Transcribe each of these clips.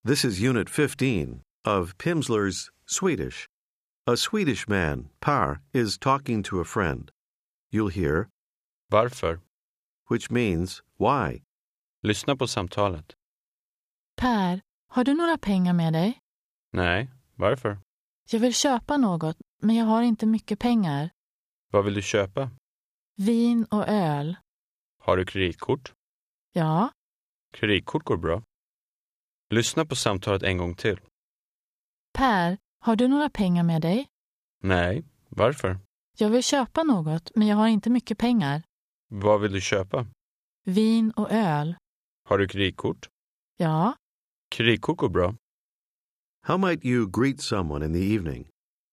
This is Unit 15 of Pimsleur's Swedish. A Swedish man, Per, is talking to a friend. You'll hear Varför? which means why. Lyssna på samtalet. Per, har du några pengar med dig? Nej, varför? Jag vill köpa något, men jag har inte mycket pengar. Vad vill du köpa? Vin och öl. Har du kreditkort? Ja, Kreditkort går bra. Lyssna på samtalet en gång till. Per, har du några pengar med dig? Nej, varför? Jag vill köpa något, men jag har inte mycket pengar. Vad vill du köpa? Vin och öl. Har du kreditkort? Ja, Kreditkort går bra. How might you greet someone in the evening?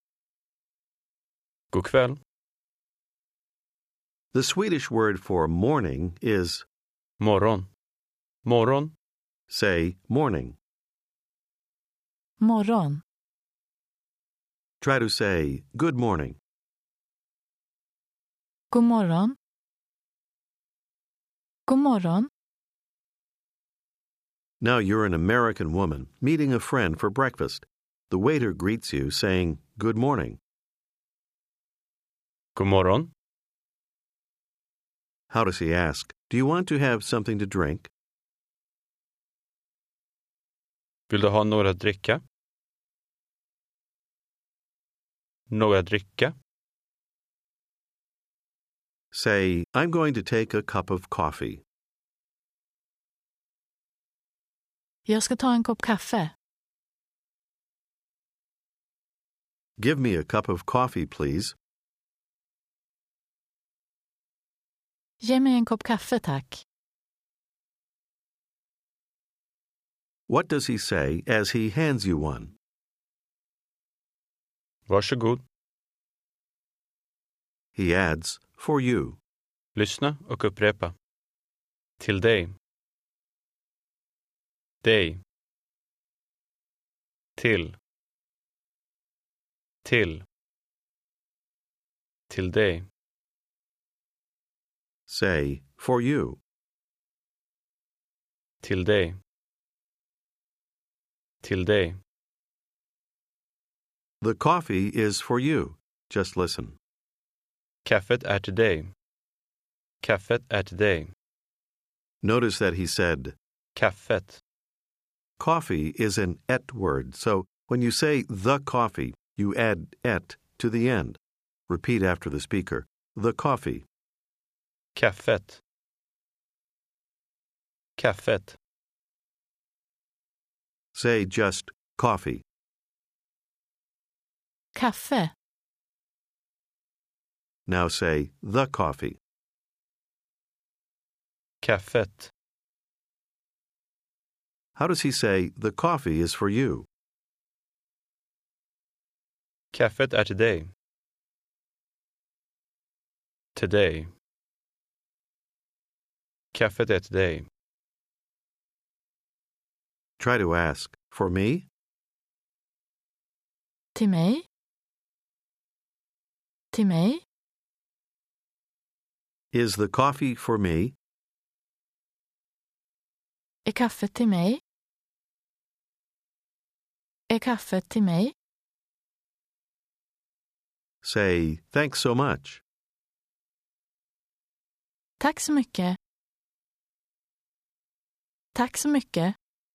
God kväll. The Swedish word for morning is, Morgon. Morgon. say, morning. morgon. Try to say, good morning. God morgon. God morgon. Now you're an American woman meeting a friend for breakfast. The waiter greets you saying, good morning. God morgon. How does he ask? Do you want to have something to drink? Vill du ha några att dricka? Några att dricka? Say, I'm going to take a cup of coffee. Jag ska ta en kopp kaffe. Give me a cup of coffee, please. Ge mig en kopp kaffe, tack. What does he say as he hands you one? Varsågod. He adds, for you. Lyssna och upprepa. Till dig. Dig. Till. Till. Till dig. Say, for you. Till dig. Till dig. The coffee is for you. Just listen. Kaffet är till dig. Kaffet är till dig. Notice that he said, Kaffet. coffee is an et word, so when you say the coffee, you add et to the end. Repeat after the speaker, the coffee. Kaffet. Kaffet. Say just coffee. Kaffe. Now say the coffee. Kaffet. How does he say the coffee is for you? Kaffet är till dig. Till dig. Kaffet är till dig. Try to ask, for me? Till mig? Till mig? Is the coffee for me? Är kaffet till mig? Är kaffet till mig? Say, thanks so much. Tack så mycket. Tack så mycket.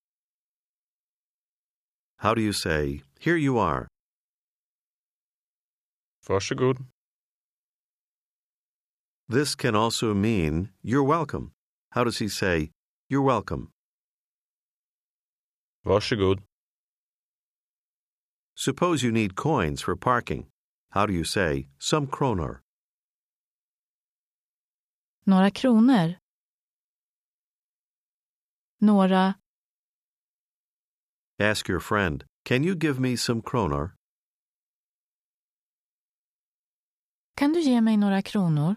How do you say, here you are? Varsågod. This can also mean, you're welcome. How does he say, you're welcome? Varsågod. Suppose you need coins for parking. How do you say, some kronor? Några kronor. Några. Ask your friend, can you give me some kronor? Kan du ge mig några kronor?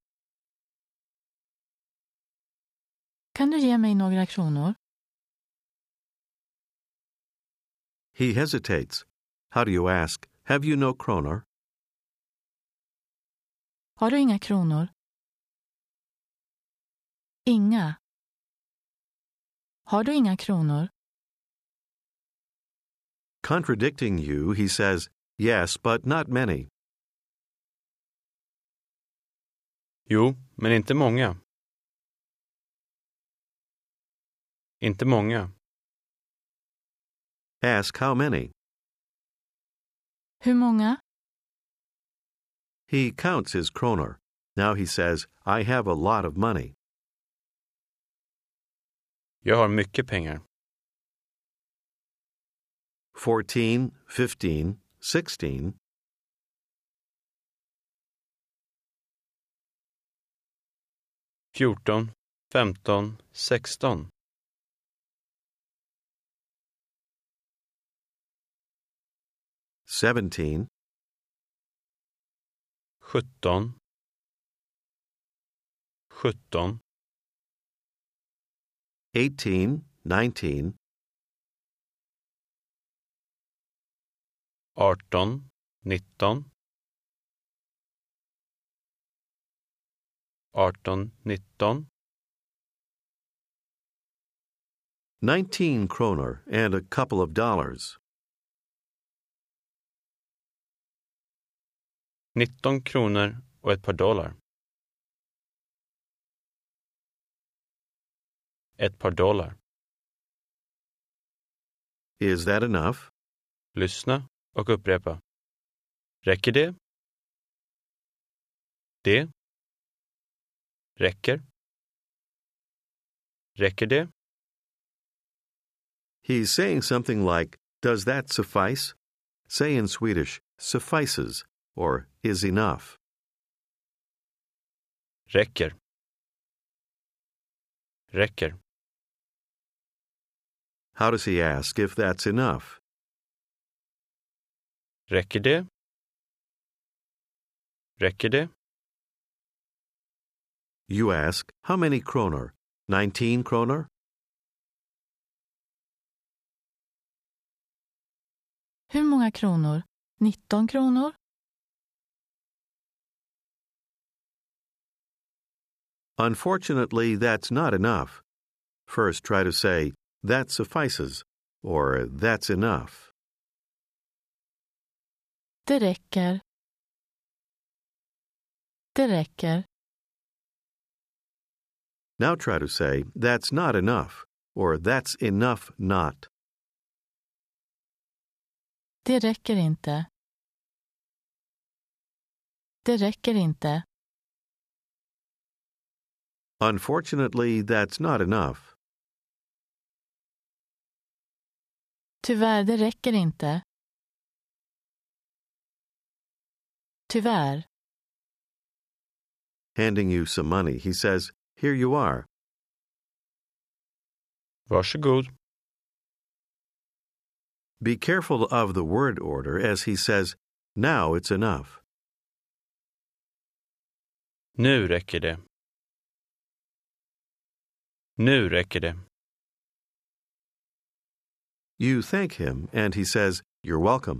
Kan du ge mig några kronor? He hesitates. How do you ask, have you no kronor? Har du inga kronor? Inga. Har du inga kronor? contradicting you, he says, yes, but not many. Jo, men inte många. Inte många. Ask how many. Hur många? He counts his kroner. Now he says, I have a lot of money. Jag har mycket pengar. 14, 15, 16. 14, 15, 16. 17, 17, 17. 18, 19, 18, 19. 18, 19. 19 kroner and a couple of dollars. 19 kronor och ett par dollar. Ett par dollar. Is that enough? Lyssna och upprepa. Räcker det? Det? Räcker? Räcker det? He's saying something like, does that suffice? Say in Swedish, suffices, or is enough. Räcker. Räcker. How does he ask if that's enough? Räcker det? Räcker det? You ask, how many kroner? 19 kroner? Hur många kronor? 19 kronor? Unfortunately, that's not enough. First, try to say, that suffices, or that's enough. Det räcker. Det räcker. Now try to say, that's not enough, or that's enough not. Det räcker inte. Det räcker inte. Unfortunately, that's not enough. Tyvärr, det räcker inte. Tyvärr. Handing you some money, he says, here you are. Varsågod. Be careful of the word order as he says, now it's enough. Nu räcker det. Nu räcker det. You thank him, and he says, you're welcome.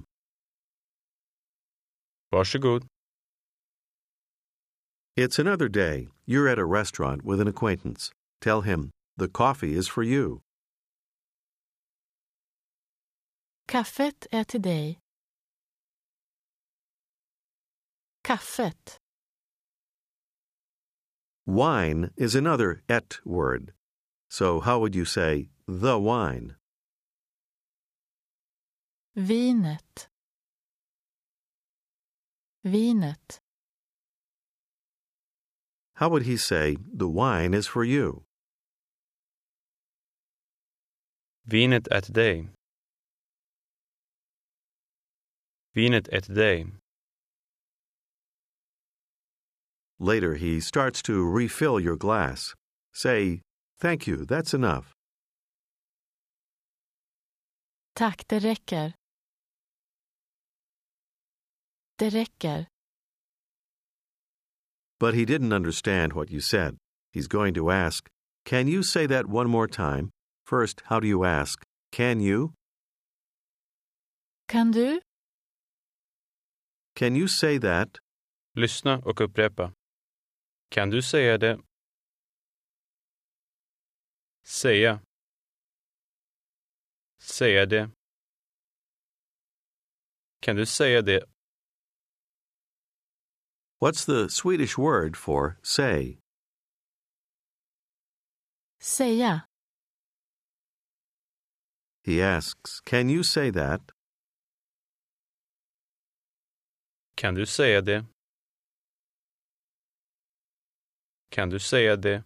Varsågod. It's another day. You're at a restaurant with an acquaintance. Tell him, the coffee is for you. Kaffet är till dig. Kaffet. Wine is another et word. So how would you say, the wine? Vinet. Vinet. How would he say, the wine is for you? Vinet är till dig. Vinet är till dig. Later, he starts to refill your glass. Say, thank you, that's enough. Tack, det räcker. Det räcker. But he didn't understand what you said. He's going to ask, can you say that one more time? First, how do you ask? Can you? Kan du? Can you say that? Lyssna och upprepa. Kan du säga det? Säga. Säga det. Kan du säga det? What's the Swedish word for say? Säga. He asks, can you say that? Kan du säga det? Kan du säga det?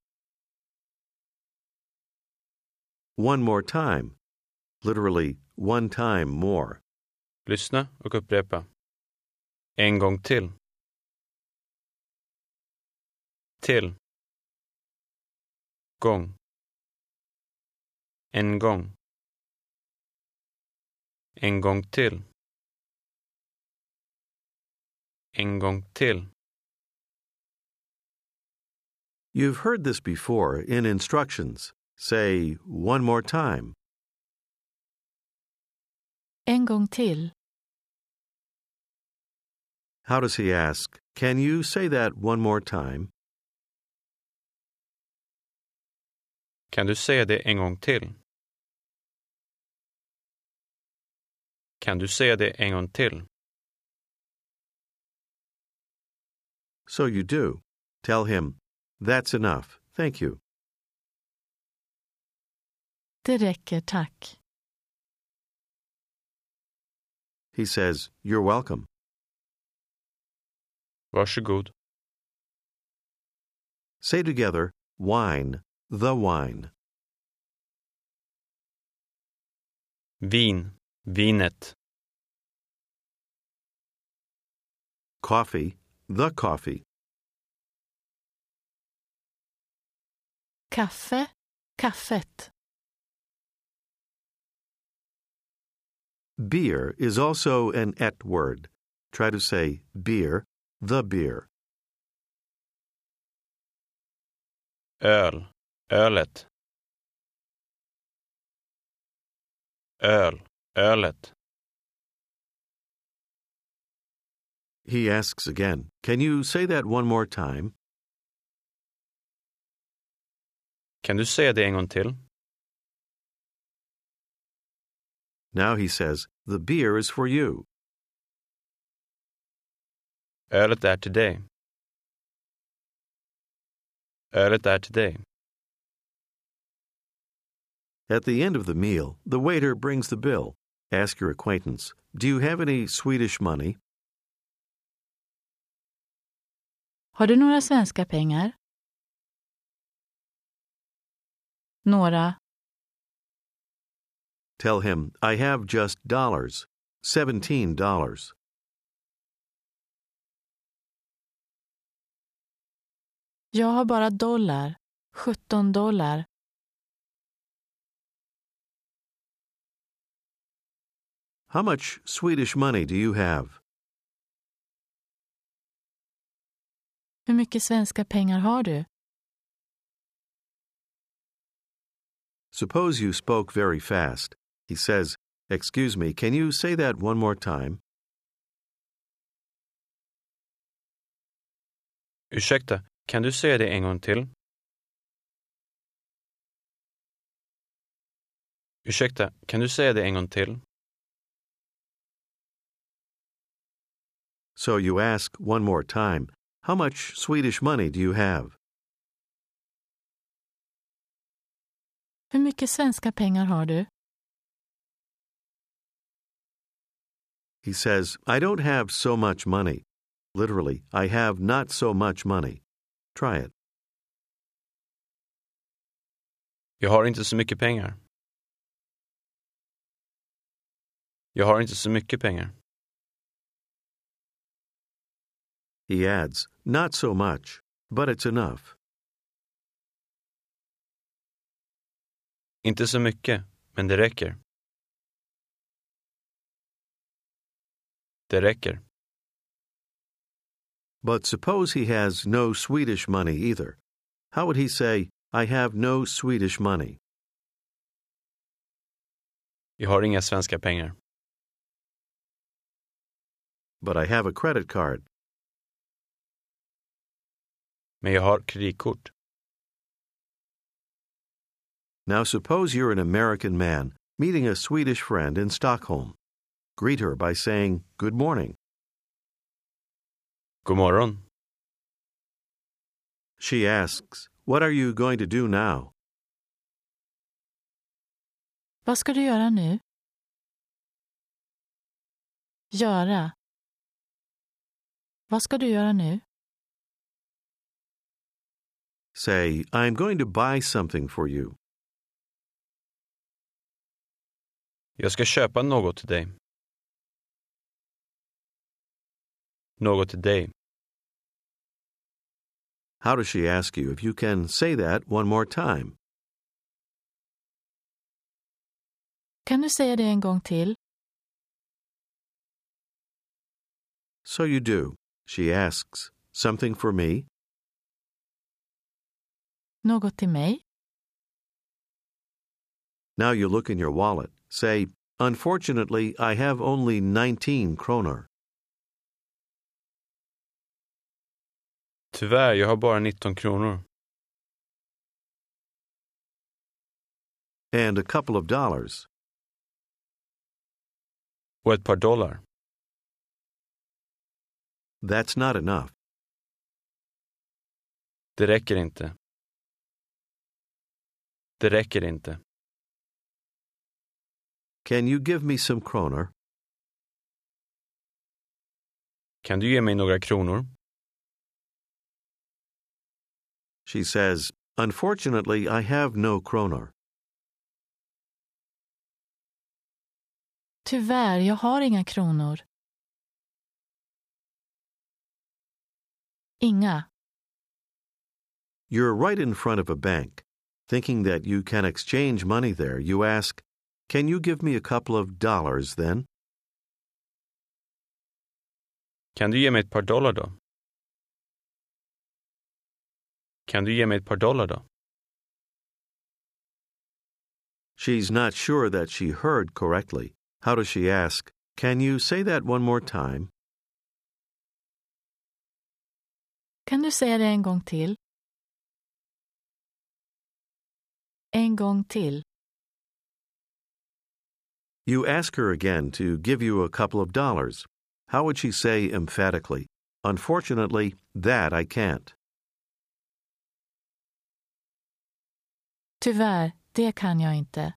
One more time. Literally, one time more. Lyssna och upprepa. En gång till. Till. Gång. En gång. En gång till. En gång till. You've heard this before in instructions. Say one more time. En gång till. How does he ask? Can you say that one more time? Kan du säga det en gång till? Kan du säga det en gång till? So you do. Tell him, that's enough, thank you. Det räcker, tack. He says, you're welcome. Varsågod. Say together, wine, the wine. Vin, vinet. Coffee, the coffee. Kaffe, kaffet. Beer is also an et word. Try to say beer, the beer. Öl, ölet. Öl, ölet. He asks again, can you say that one more time? Kan du säga det en gång till? Now he says, the beer is for you. Ölet är till dig. Ölet är till dig. At the end of the meal, the waiter brings the bill. Ask your acquaintance, do you have any Swedish money? Har du några svenska pengar? Några. Tell him, I have just dollars, $17. Jag har bara dollar, $17. How much Swedish money do you have? Hur mycket svenska pengar har du? Suppose you spoke very fast. He says, excuse me, can you say that one more time? Ursäkta, kan du säga det en gång till? Ursäkta, kan du säga det en gång till? So you ask one more time, how much Swedish money do you have? Hur mycket svenska pengar har du? He says, I don't have so much money. Literally, I have not so much money. Try it. Jag har inte så mycket pengar. Jag har inte så mycket pengar. He adds, not so much, but it's enough. Inte så mycket, men det räcker. Det räcker. But suppose he has no Swedish money either. How would he say, I have no Swedish money? Jag har inga svenska pengar. But I have a credit card. Men jag har kreditkort. Now suppose you're an American man meeting a Swedish friend in Stockholm. Greet her by saying good morning. God morgon. She asks, what are you going to do now? Vad ska du göra nu? Göra. Vad ska du göra nu? Say, I'm going to buy something for you. Jag ska köpa något till dig. Något till dig. How does she ask you if you can say that one more time? Kan du säga det en gång till? So you do. She asks, something for me? Något till mig? Now you look in your wallet. Say, unfortunately, I have only 19 kronor. Tyvärr, jag har bara 19 kronor. And a couple of dollars. Och ett par dollar. That's not enough. Det räcker inte. Det räcker inte. Can you give me some kronor? Kan du ge mig några kronor? She says, unfortunately, I have no kronor. Tyvärr, jag har inga kronor. Inga. You're right in front of a bank. Thinking that you can exchange money there, you ask, can you give me a couple of dollars then? Kan du ge mig ett par dollar då? Kan du ge mig ett par dollar då? She's not sure that she heard correctly. How does she ask, can you say that one more time? Kan du säga det en gång till? En gång till. You ask her again to give you a couple of dollars. How would she say emphatically, unfortunately, that I can't? Tyvärr, det kan jag inte.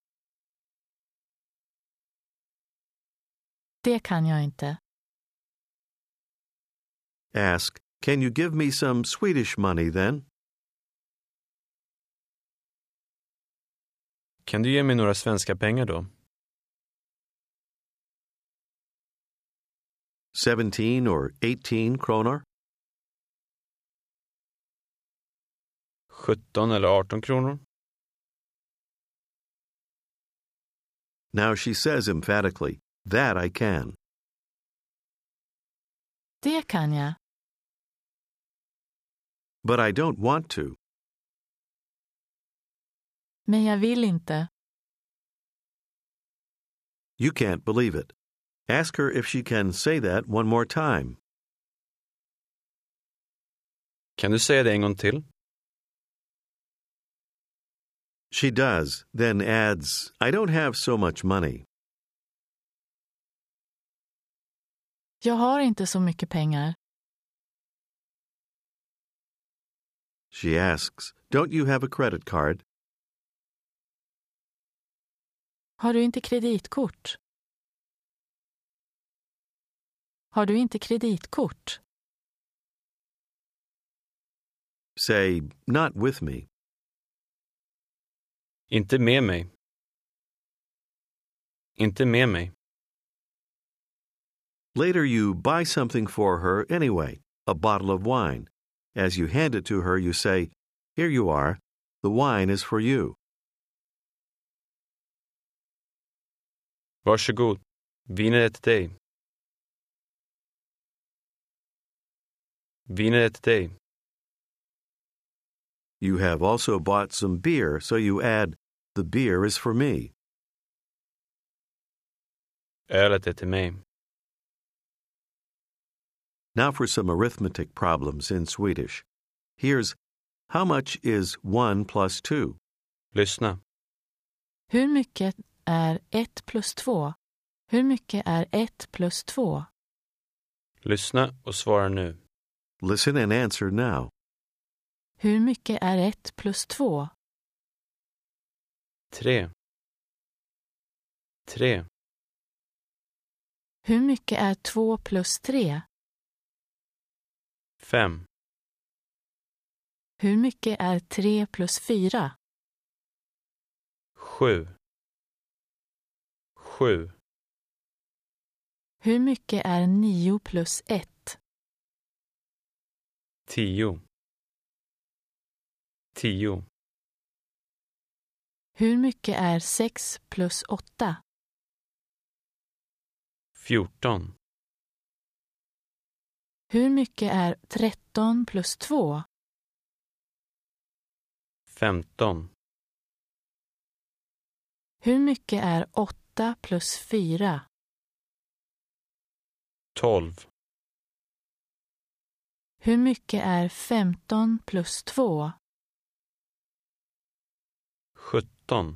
Det kan jag inte. Ask, can you give me some Swedish money then? Kan du ge mig några svenska pengar då? 17 or 18 kronor? 17 eller 18 kronor? Now she says emphatically, that I can. Det kan jag. But I don't want to. Men jag vill inte. You can't believe it. Ask her if she can say that one more time. Kan du säga det en gång till? She does, then adds, I don't have so much money. Jag har inte så mycket pengar. She asks, don't you have a credit card? Har du inte kreditkort? Har du inte kreditkort? Say, not with me. Inte med mig. Inte med mig. Later you buy something for her anyway, a bottle of wine. As you hand it to her, you say, here you are. The wine is for you. Varsågod. Vinet är till dig. Vinet är till dig. You have also bought some beer, so you add, the beer is for me. Ölet är till mig. Now for some arithmetic problems in Swedish. Here's, how much is 1 plus 2? Lyssna. Hur mycket är 1 plus 2? Hur mycket är 1 plus 2? Lyssna och svara nu. Listen and answer now. Hur mycket är 1 plus 2? 3. 3. Hur mycket är 2 plus 3? 5. Hur mycket är 3 plus 4? 7. 7. Hur mycket är 9 plus 1? 10. 10. Hur mycket är 6 plus 8? 14. Hur mycket är 13 plus 2? 15. Hur mycket är 8 plus 4? 12. Hur mycket är 15 plus 2? 17.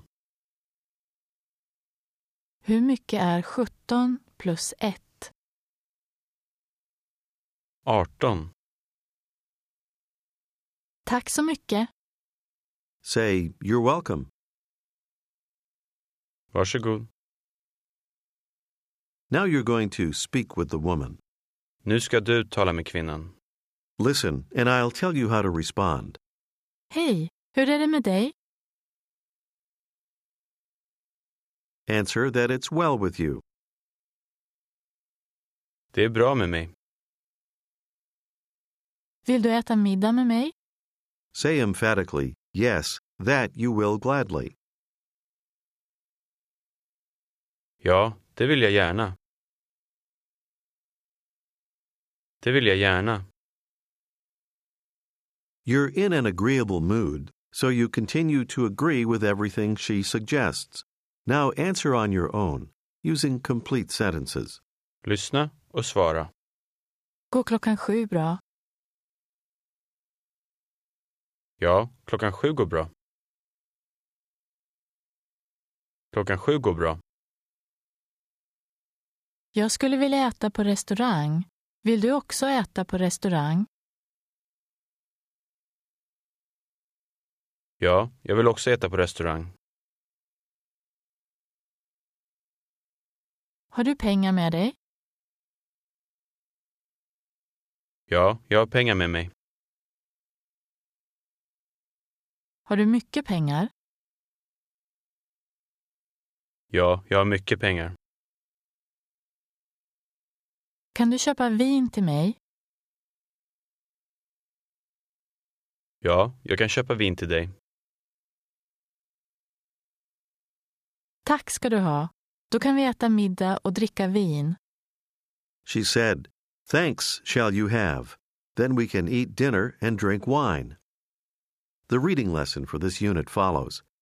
Hur mycket är 17 plus 1? 18. Tack så mycket. Say, you're welcome. Varsågod. Now you're going to speak with the woman. Nu ska du tala med kvinnan. Listen, and I'll tell you how to respond. Hej, hur är det med dig? Answer that it's well with you. Det är bra med mig. Vill du äta middag med mig? Say emphatically, yes, that you will gladly. Ja, det vill jag gärna. Det vill jag gärna. You're in an agreeable mood, so you continue to agree with everything she suggests. Now answer on your own, using complete sentences. Lyssna och svara. Går 7:00 bra? Ja, 7:00 går bra. 7:00 går bra. Jag skulle vilja äta på restaurang. Vill du också äta på restaurang? Ja, jag vill också äta på restaurang. Har du pengar med dig? Ja, jag har pengar med mig. Har du mycket pengar? Ja, jag har mycket pengar. Kan du köpa vin till mig? Ja, jag kan köpa vin till dig. Tack ska du ha. Då kan vi äta middag och dricka vin. She said, "Thanks shall you have. Then we can eat dinner and drink wine." The reading lesson for this unit follows.